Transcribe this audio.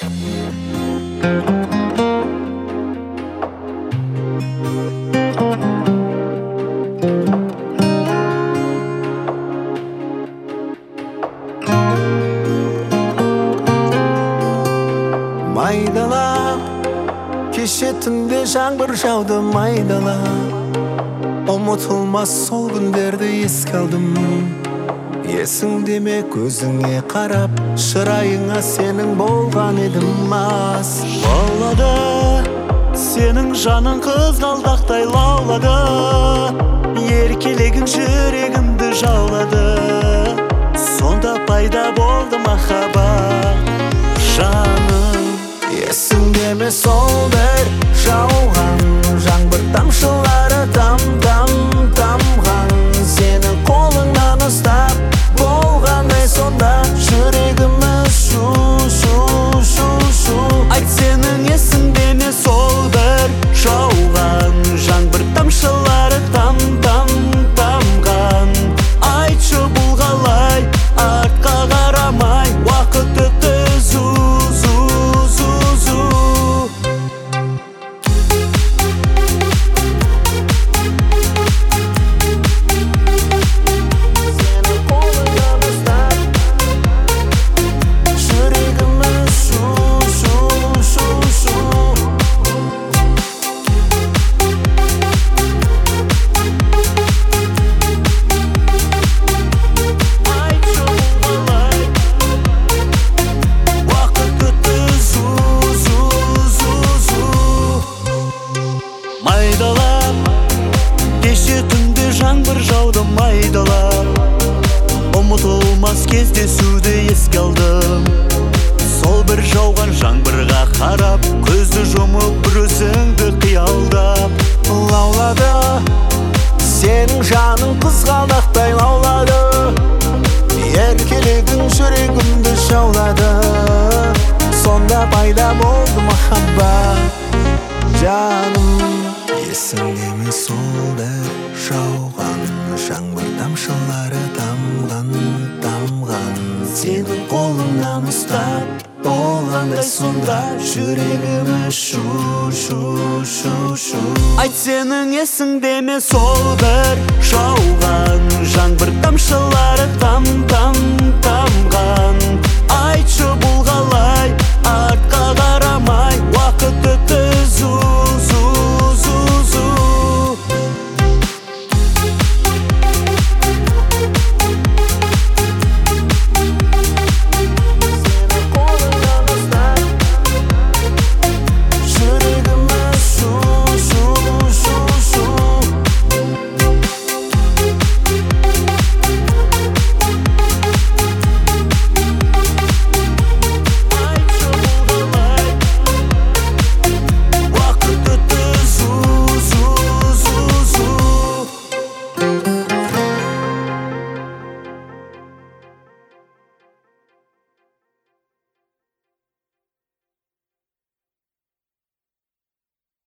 Майдалап кеше түнде жаңбыр жауды майдалап, ұмытылмас сол күндерді еске алдым. Есіңде ме көзіңе қарап, шырайыңа сенің болған едім аз. Лаулады сенің жаның қызғалдақтай лаулады, еркелегің жүрегімді жаулады. Сонда пайда болды махаббат жаным. Есіңде ме сол бір жауған жаңбыр тамшылары тамған, сенің қолыңнан ұстап болғандай сонда жүрегіміз шу. Айт сенің есіңде ме сол бір жауған жаңбыр тамшылары тамған. Айтшы бұл қалай артқа қарамай уақыт өтті Майдалап кеше түнде жаңбыр жауды майдалап, ұмытылмас кездесуді еске алдым. Сол бір жауған жаңбырға қарап, көзді жұмып бір өзіңді қиялдап. Лаулады сенің жаның қызғалдақтай лаулады, еркелегің жүрегімді жаулады. Сонда пайда болды махаббат жаным. Есіңде ме сол бір жауған жаңбыр тамшылары тамған, сенің қолыңнан ұстап болғандай сонда жүрегіміз шу. Айт сенің есіңде ме сол бір жауған жаңбыр тамшылары тамған,